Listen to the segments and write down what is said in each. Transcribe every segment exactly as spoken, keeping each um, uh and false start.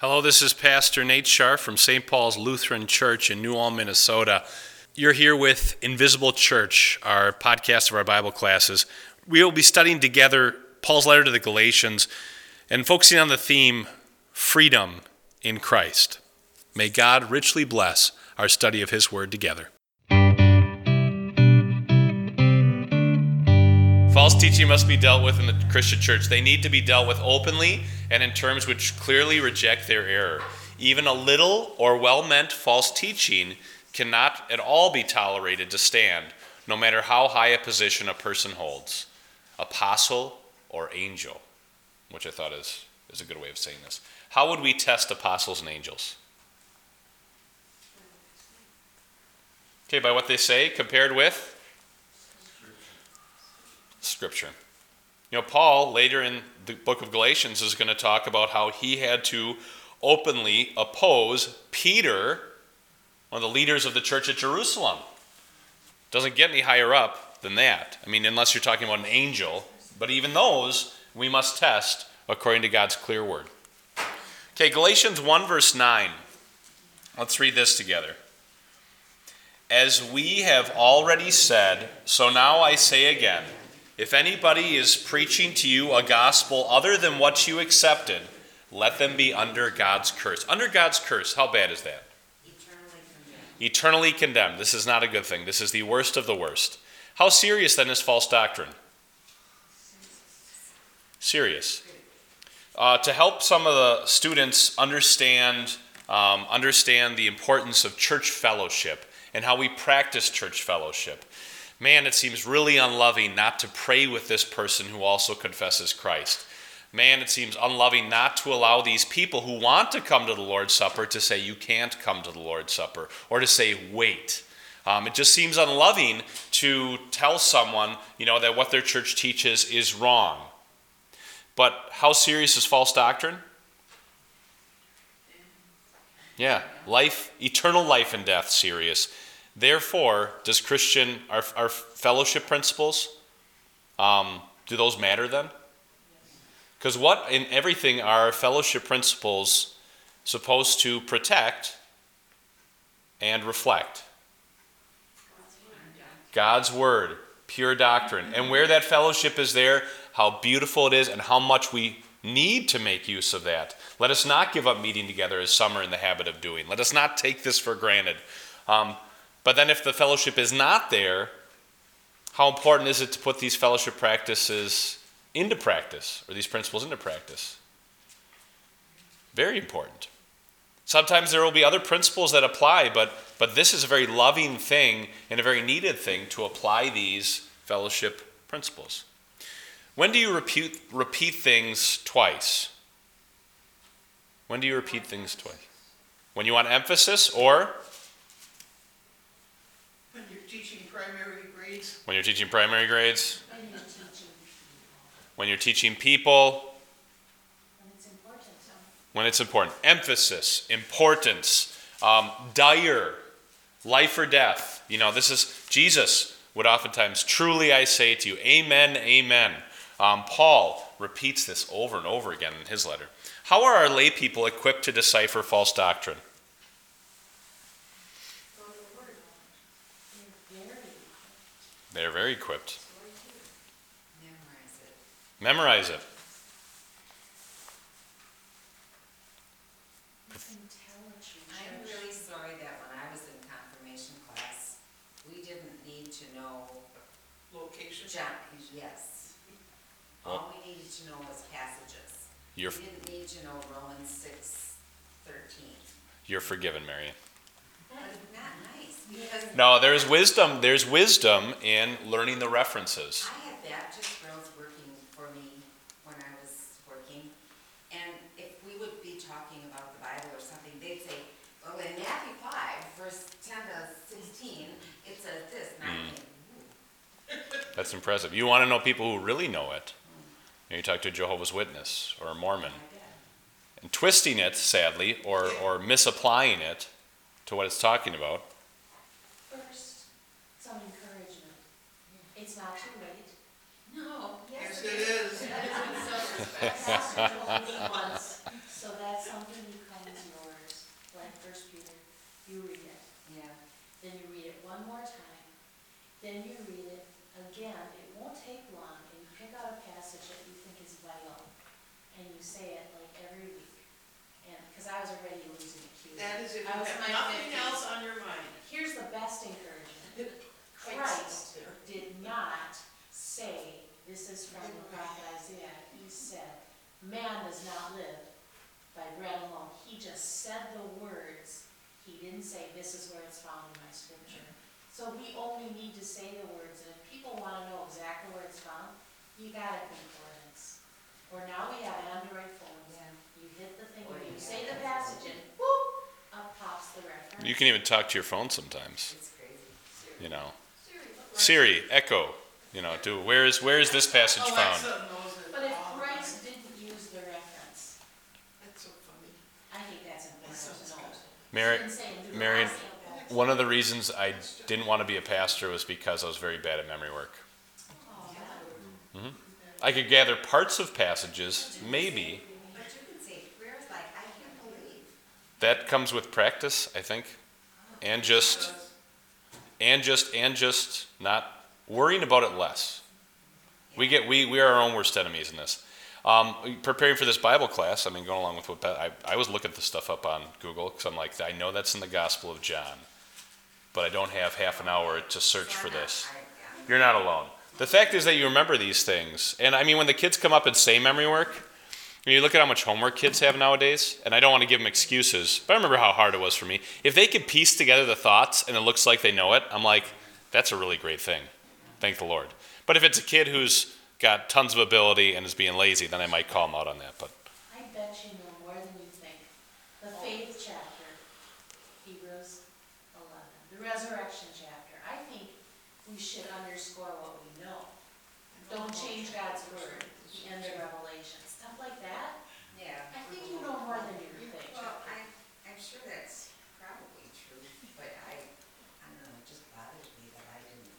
Hello, this is Pastor Nate Scharf from Saint Paul's Lutheran Church in New Ulm, Minnesota. You're here with Invisible Church, our podcast of our Bible classes. We will be studying together Paul's letter to the Galatians and focusing on the theme, freedom in Christ. May God richly bless our study of His Word together. False teaching must be dealt with in the Christian church. They need to be dealt with openly and in terms which clearly reject their error. Even a little or well-meant false teaching cannot at all be tolerated to stand, no matter how high a position a person holds, apostle or angel, which I thought is, is a good way of saying this. How would we test apostles and angels? Okay, by what they say, compared with Scripture. You know, Paul, later in the book of Galatians, is going to talk about how he had to openly oppose Peter, one of the leaders of the church at Jerusalem. Doesn't get any higher up than that. I mean, unless you're talking about an angel. But even those, we must test according to God's clear word. Okay, Galatians one, verse nine. Let's read this together. As we have already said, so now I say again, if anybody is preaching to you a gospel other than what you accepted, let them be under God's curse. Under God's curse, how bad is that? Eternally condemned. Eternally condemned. This is not a good thing. This is the worst of the worst. How serious then is false doctrine? Serious. Uh, to help some of the students understand, um, understand the importance of church fellowship and how we practice church fellowship. Man, it seems really unloving not to pray with this person who also confesses Christ. Man, it seems unloving not to allow these people who want to come to the Lord's Supper to say, you can't come to the Lord's Supper, or to say, wait. Um, it just seems unloving to tell someone, you know, that what their church teaches is wrong. But how serious is false doctrine? Yeah, life, eternal life and death, serious. Therefore, does Christian, our, our fellowship principles, um, do those matter then? Because what in everything are fellowship principles supposed to protect and reflect? God's word, pure doctrine. And where that fellowship is there, how beautiful it is and how much we need to make use of that. Let us not give up meeting together as some are in the habit of doing. Let us not take this for granted. Um, But then if the fellowship is not there, how important is it to put these fellowship practices into practice, or these principles into practice? Very important. Sometimes there will be other principles that apply, but, but this is a very loving thing and a very needed thing to apply these fellowship principles. When do you repeat, repeat things twice? When do you repeat things twice? When you want emphasis, or When you're teaching primary grades. when you're teaching primary grades? When you're teaching people. When you're teaching people? When it's important. When it's important. Emphasis, importance, um, dire, life or death. You know, this is, Jesus would oftentimes, truly I say to you, amen, amen. Um, Paul repeats this over and over again in his letter. How are our lay people equipped to decipher false doctrine? They're very equipped. Memorize it. Memorize it. I'm really sorry that when I was in confirmation class, we didn't need to know Location. John, yes. All we needed to know was passages. You're, We didn't need to know Romans six thirteen. you're forgiven, Marion. But it's not nice, because No, there's wisdom. There's wisdom in learning the references. I had Baptist girls working for me when I was working, and if we would be talking about the Bible or something, they'd say, well, in Matthew five, verse ten to sixteen, it says this, and I think, ooh. That's impressive. You want to know people who really know it. You talk to a Jehovah's Witness or a Mormon. I bet. And twisting it, sadly, or, or misapplying it to what it's talking about. First, some encouragement. It's not too late. No, Yes, yes, it is. So, Pastor told me once, so that's something you come you read it. Yeah. Then you read it one more time. Then you read it again. It won't take long, and you pick out a passage that you think is vital, and you say it like every week. And, because I was already losing it too. That is if you I was have in my nothing fifties. else on your mind. Here's the best encouragement. Christ did not say, this is from the prophet Isaiah. He said, man does not live by bread alone. He just said the words. He didn't say, this is where it's found in my scripture. So we only need to say the words. And if people want to know exactly where it's found, you got a concordance. Or now we have Android phones. Yeah. You hit the thing, Or you you say have the it. passage and whoop, up pops the reference. You can even talk to your phone sometimes, It's crazy. you know. Siri, look right. Siri, echo, you know, do where is where is this passage found? Alexa knows it But if all the Christ time. didn't use the reference, That's so funny. I think that's That's so important to know. disgusting. Mary, He didn't say in Marion, Deuteronomy. one of the reasons I didn't want to be a pastor was because I was very bad at memory work. Oh, that- I could gather parts of passages, maybe. But you can say prayers like, I can't believe. That comes with practice, I think, and just and just and just not worrying about it less. We get we we are our own worst enemies in this. Um, preparing for this Bible class, I mean, going along with what Pat, I I was looking this stuff up on Google because I'm like, I know that's in the Gospel of John, but I don't have half an hour to search for this. I- yeah. You're not alone. The fact is that you remember these things. And I mean, when the kids come up and say memory work, you look at how much homework kids have nowadays, and I don't want to give them excuses, but I remember how hard it was for me. If they could piece together the thoughts and it looks like they know it, I'm like, that's a really great thing. Thank the Lord. But if it's a kid who's got tons of ability and is being lazy, then I might call them out on that. But I bet you know more than you think. The faith chapter, Hebrews eleven, the resurrection chapter. I think we should underscore what we know. Don't change God's word, the end of Revelation, stuff like that. Yeah. I think you know more than you think. Well, I, I'm sure that's probably true, but I, I don't know, it just bothers me that I didn't.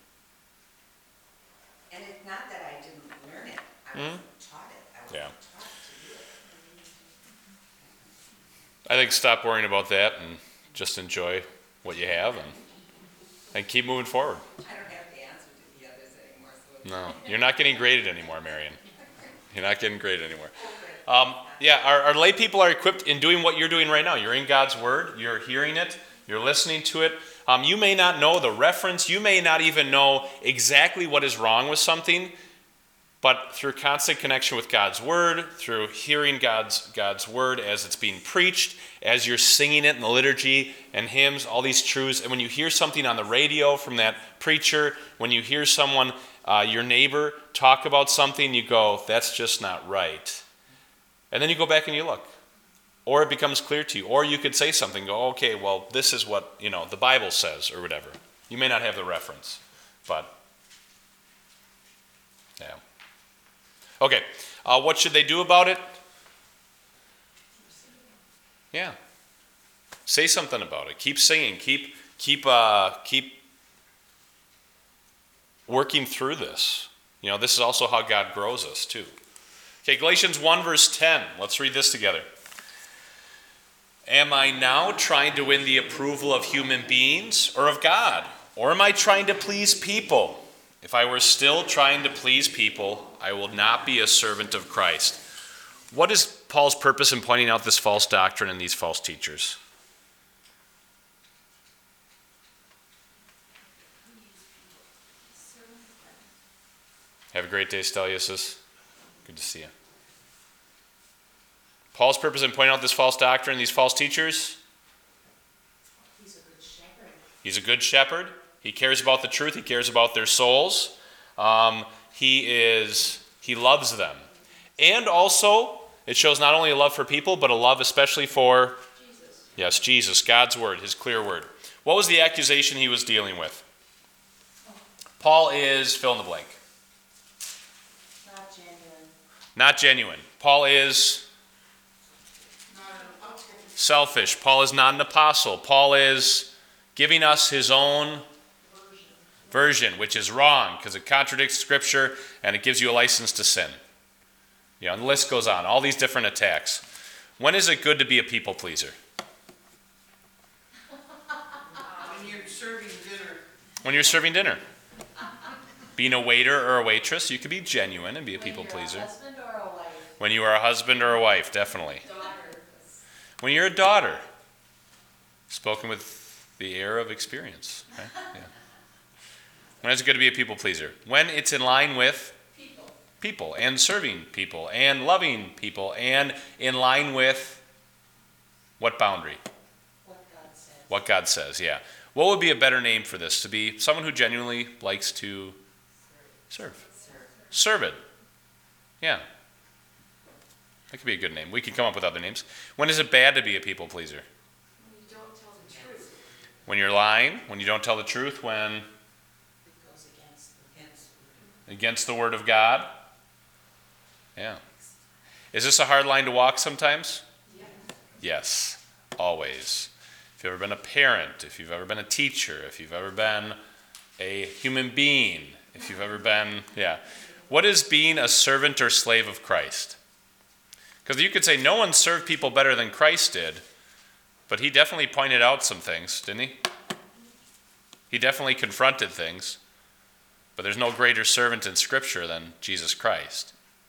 And it's not that I didn't learn it, I Mhm. wasn't taught it, I Yeah. wasn't taught to do it. I think stop worrying about that and just enjoy what you have and, and keep moving forward. I don't have the answer to the others anymore, so. it's- No, you're not getting graded anymore, Marion. You're not getting graded anymore. Um, yeah, our, our lay people are equipped in doing what you're doing right now. You're in God's Word. You're hearing it. You're listening to it. Um, you may not know the reference. You may not even know exactly what is wrong with something. But through constant connection with God's Word, through hearing God's, God's Word as it's being preached, as you're singing it in the liturgy and hymns, all these truths, and when you hear something on the radio from that preacher, when you hear someone, uh, your neighbor, talk about something, you go, that's just not right. And then you go back and you look. Or it becomes clear to you. Or you could say something, go, okay, well, this is what, you know, the Bible says, or whatever. You may not have the reference, but, yeah. Okay, uh, what should they do about it? Yeah. Say something about it. Keep singing. Keep, keep, uh, keep working through this. You know, this is also how God grows us, too. Okay, Galatians one, verse ten. Let's read this together. Am I now trying to win the approval of human beings or of God? Or am I trying to please people? If I were still trying to please people, I will not be a servant of Christ. What is Paul's purpose in pointing out this false doctrine and these false teachers? Have a great day, Steliusis. Good to see you. Paul's purpose in pointing out this false doctrine and these false teachers? He's a good shepherd. He's a good shepherd. He cares about the truth. He cares about their souls. Um, he is, he loves them. And also, it shows not only a love for people, but a love especially for, Jesus. yes, Jesus, God's word, his clear word. What was the accusation he was dealing with? Paul is, fill in the blank. Not genuine. Not genuine. Paul is Not an apostle. selfish. Paul is not an apostle. Paul is giving us his own version, which is wrong because it contradicts Scripture and it gives you a license to sin. You know, and the list goes on. All these different attacks. When is it good to be a people pleaser? When you're serving dinner. Being a waiter or a waitress, you could be genuine and be a people When you're pleaser. a husband or a wife? When you are a husband or a wife, definitely. Daughter. When you're a daughter, spoken with the air of experience. Right? Yeah. When it's good to be a people pleaser. When it's in line with People. people and serving people and loving people and in line with what boundary? What God says. What God says, yeah. What would be a better name for this? To be someone who genuinely likes to serve. Serve it. Yeah. That could be a good name. We could come up with other names. When is it bad to be a people pleaser? When you don't tell the truth. When you're lying, when you don't tell the truth, when It goes against the against the word of God. Yeah. Is this a hard line to walk sometimes? Yeah. Yes, always. If you've ever been a parent, if you've ever been a teacher, if you've ever been a human being, if you've ever been, yeah. What is being a servant or slave of Christ? Because you could say no one served people better than Christ did, but he definitely pointed out some things, didn't he? He definitely confronted things, but there's no greater servant in Scripture than Jesus Christ,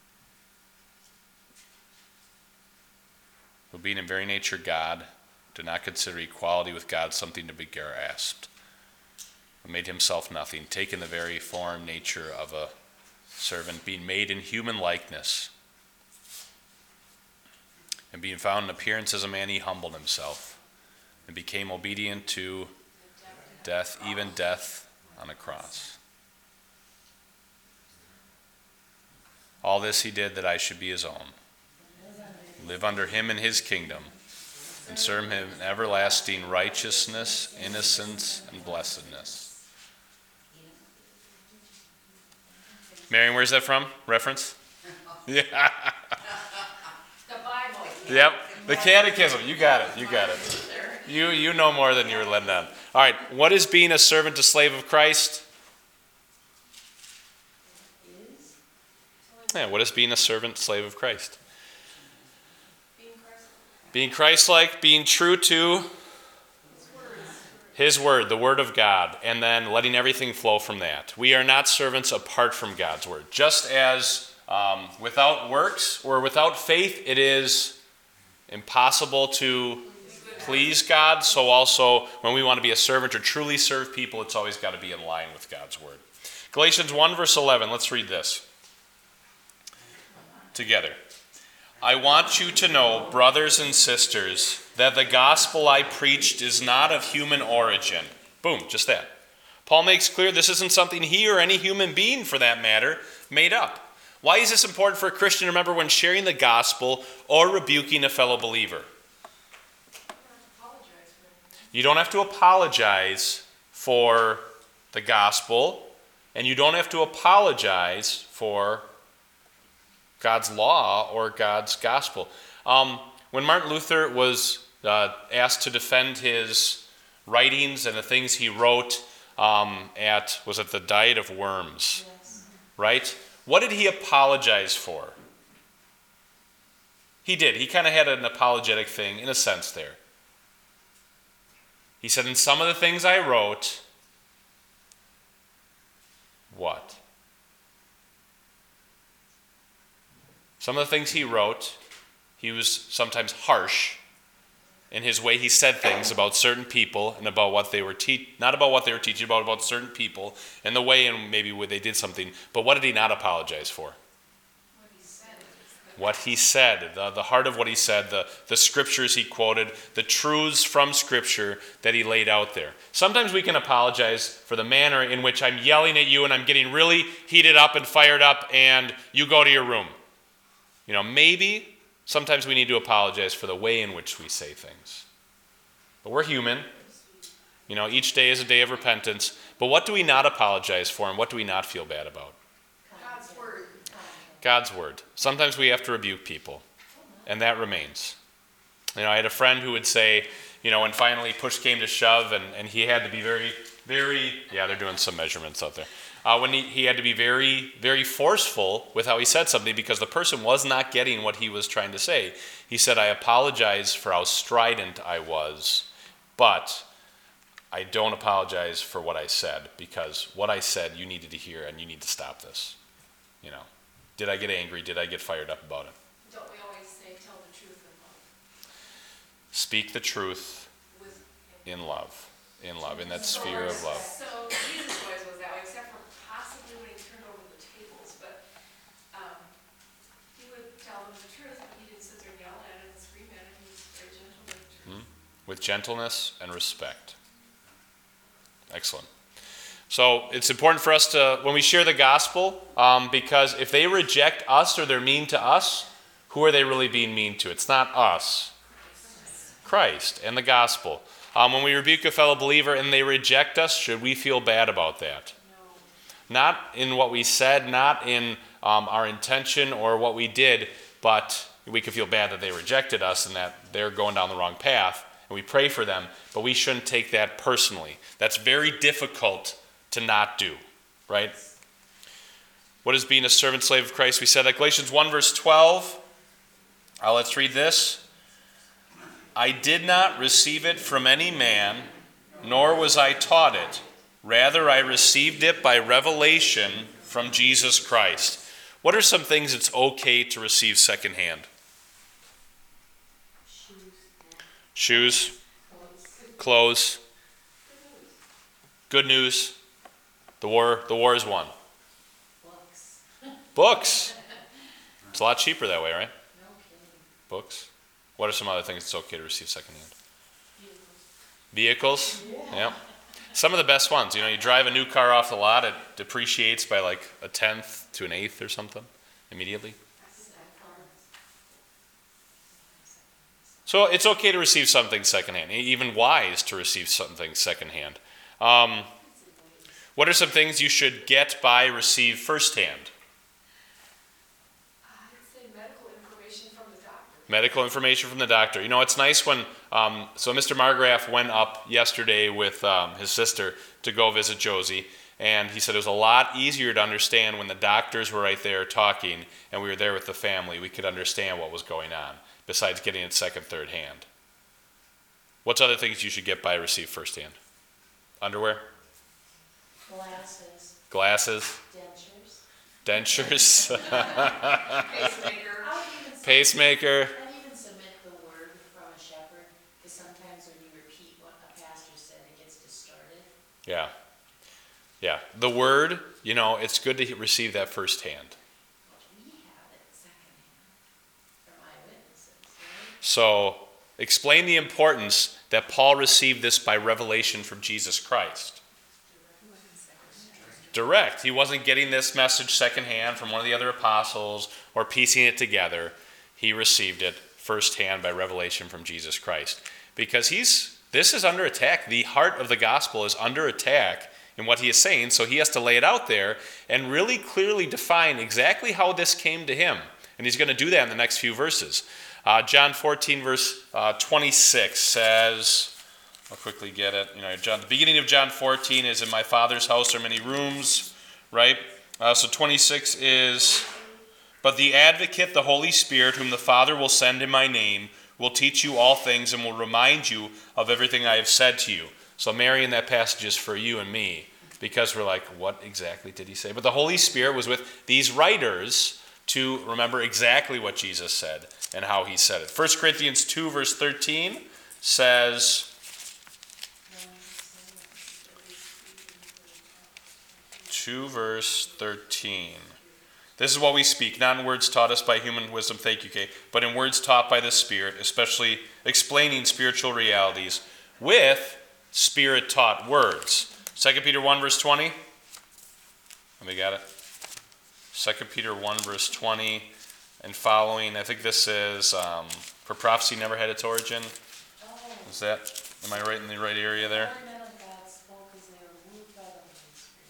who being in very nature God, did not consider equality with God something to be grasped, but made himself nothing, taking the very form, nature of a servant, being made in human likeness, and being found in appearance as a man, he humbled himself and became obedient to death, even death on a cross. All this he did that I should be his own, live under him in his kingdom, and serve him in everlasting righteousness, innocence, and blessedness. Marion, where's that from? Reference? Yeah. The Bible. Yep. The Catechism. You got it. You got it. You you know more than you were letting on. All right. What is being a servant, a slave of Christ? Is Yeah. What is being a servant, slave of Christ? Being Christ. Being Christ-like, being true to his word, the word of God, and then letting everything flow from that. We are not servants apart from God's word. Just as um, without works or without faith, it is impossible to please God, so also when we want to be a servant or truly serve people, it's always got to be in line with God's word. Galatians one, verse eleven, let's read this together. I want you to know, brothers and sisters, that the gospel I preached is not of human origin. Boom, just that. Paul makes clear this isn't something he or any human being, for that matter, made up. Why is this important for a Christian to remember when sharing the gospel or rebuking a fellow believer? You don't have to apologize for the gospel, and you don't have to apologize for God's law or God's gospel. Um, when Martin Luther was uh, asked to defend his writings and the things he wrote um, at, was it the Diet of Worms, yes. right? What did he apologize for? He did. He kind of had an apologetic thing in a sense there. He said, in some of the things I wrote, what? Some of the things he wrote, he was sometimes harsh in his way he said things about certain people and about what they were te- not about what they were teaching, about about certain people and the way and maybe where they did something. But what did he not apologize for? What he said. What he said, the, the heart of what he said, the, the scriptures he quoted, the truths from scripture that he laid out there. Sometimes we can apologize for the manner in which I'm yelling at you and I'm getting really heated up and fired up and you go to your room. You know, maybe sometimes we need to apologize for the way in which we say things. But we're human. You know, each day is a day of repentance. But what do we not apologize for and what do we not feel bad about? God's word. God's word. Sometimes we have to rebuke people, and that remains. You know, I had a friend who would say, you know, when finally push came to shove and, and he had to be very, very, yeah, they're doing some measurements out there. Uh, when he, he had to be very, very forceful with how he said something because the person was not getting what he was trying to say. He said, I apologize for how strident I was, but I don't apologize for what I said, because what I said you needed to hear, and you need to stop this. You know, did I get angry? Did I get fired up about it? Don't we always say, tell the truth in love? Speak the truth With, in love, in love, in that sphere of love. So Jesus always was that way, except for possibly when he turned over the tables, but, um, he would tell them the truth, but he didn't sit there and yell at it and scream at it, he was very gentle with the truth. With gentleness and respect. Excellent. So it's important for us to, when we share the gospel, um, because if they reject us or they're mean to us, who are they really being mean to? It's not us. Christ and the gospel. Um, when we rebuke a fellow believer and they reject us, should we feel bad about that? No. Not in what we said, not in um, our intention or what we did, but we could feel bad that they rejected us and that they're going down the wrong path, and we pray for them, but we shouldn't take that personally. That's very difficult to not do, right? What is being a servant slave of Christ? We said that Galatians one verse twelve. Uh, let's read this. I did not receive it from any man, nor was I taught it. Rather, I received it by revelation from Jesus Christ. What are some things it's okay to receive secondhand? Shoes, clothes, good news. The war, the war is won. Books. Books. It's a lot cheaper that way, right? No kidding. Books. What are some other things it's okay to receive secondhand? Vehicles. Vehicles. Yeah. Some of the best ones. You know, you drive a new car off the lot, it depreciates by like a tenth to an eighth or something immediately. So it's okay to receive something secondhand, even wise to receive something secondhand. Um, what are some things you should get, buy, receive firsthand? I'd say medical information from the doctor. Medical information from the doctor. You know, it's nice when, um, so Mister Margraf went up yesterday with um, his sister to go visit Josie, and he said it was a lot easier to understand when the doctors were right there talking, and we were there with the family. We could understand what was going on, besides getting it second, third hand. What's other things you should get, buy, receive firsthand? Underwear? Glasses. Glasses? Dentures. Dentures? Pacemaker. I would even submit- Pacemaker? I'd even submit the word from a shepherd, because sometimes when you repeat what a pastor said, it gets distorted. Yeah. Yeah. The word, you know, it's good to receive that firsthand. We have it secondhand from eyewitnesses, right? So, explain the importance that Paul received this by revelation from Jesus Christ. Direct. He wasn't getting this message secondhand from one of the other apostles or piecing it together. He received it firsthand by revelation from Jesus Christ. Because he's this is under attack. The heart of the gospel is under attack in what he is saying, so he has to lay it out there and really clearly define exactly how this came to him. And he's going to do that in the next few verses. Uh, John fourteen, verse uh, twenty-six says, I'll quickly get it. You know, John, the beginning of John fourteen is, in my Father's house are many rooms, right? Uh, so twenty-six is, but the advocate, the Holy Spirit, whom the Father will send in my name, will teach you all things and will remind you of everything I have said to you. So Mary, in that passage is for you and me, because we're like, what exactly did he say? But the Holy Spirit was with these writers to remember exactly what Jesus said and how he said it. First Corinthians two, verse thirteen says, two, verse thirteen. This is what we speak, not in words taught us by human wisdom, thank you, Kay, but in words taught by the Spirit, especially explaining spiritual realities with Spirit-taught words. Second Peter one, verse twenty. Let me get it. Second Peter one, verse twenty and following. I think this is, um, for prophecy never had its origin. Oh. Is that, am I right in the right area there? Four men of God spoke as they were moved by the Holy Spirit.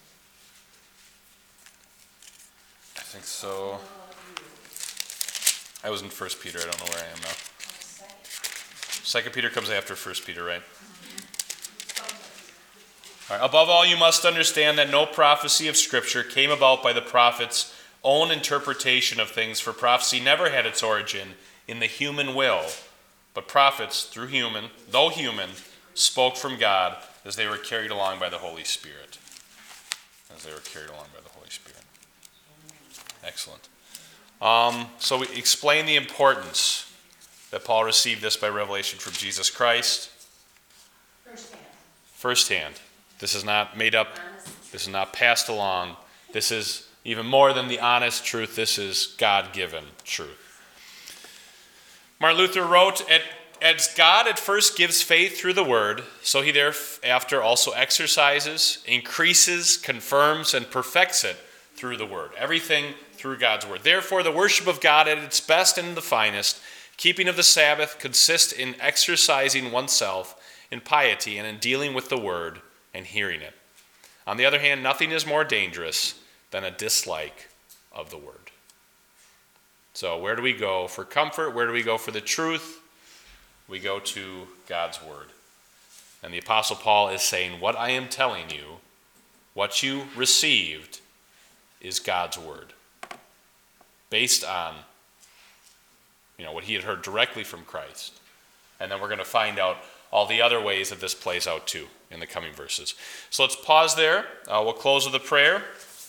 I think so. I was in First Peter. I don't know where I am now. Second Peter comes after First Peter, right? All right. Above all, you must understand that no prophecy of Scripture came about by the prophet's own interpretation of things, for prophecy never had its origin in the human will, but prophets, through human, though human, spoke from God as they were carried along by the Holy Spirit. As they were carried along by the Holy Spirit. Excellent. Um, so we explain the importance that Paul received this by revelation from Jesus Christ. Firsthand. Firsthand. This is not made up. This is not passed along. This is even more than the honest truth. This is God-given truth. Martin Luther wrote, as God at first gives faith through the word, so he thereafter also exercises, increases, confirms, and perfects it through the word. Everything through God's word. Therefore, the worship of God at its best and the finest, keeping of the Sabbath, consists in exercising oneself in piety and in dealing with the word and hearing it. On the other hand, nothing is more dangerous than a dislike of the word. So where do we go for comfort? Where do we go for the truth? We go to God's word. And the Apostle Paul is saying, what I am telling you, what you received, is God's word. Based on, you know, what he had heard directly from Christ. And then we're going to find out all the other ways that this plays out too in the coming verses. So let's pause there. Uh, we'll close with a prayer.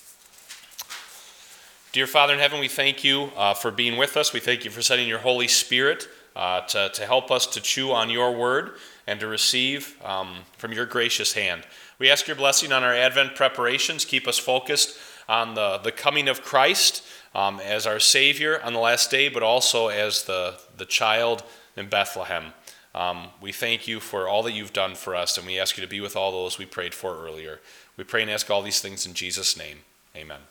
Dear Father in heaven, we thank you uh, for being with us. We thank you for sending your Holy Spirit uh, to, to help us to chew on your word and to receive um, from your gracious hand. We ask your blessing on our Advent preparations. Keep us focused on the, the coming of Christ um, as our Savior on the last day, but also as the, the child in Bethlehem. Um, we thank you for all that you've done for us, and we ask you to be with all those we prayed for earlier. We pray and ask all these things in Jesus' name. Amen.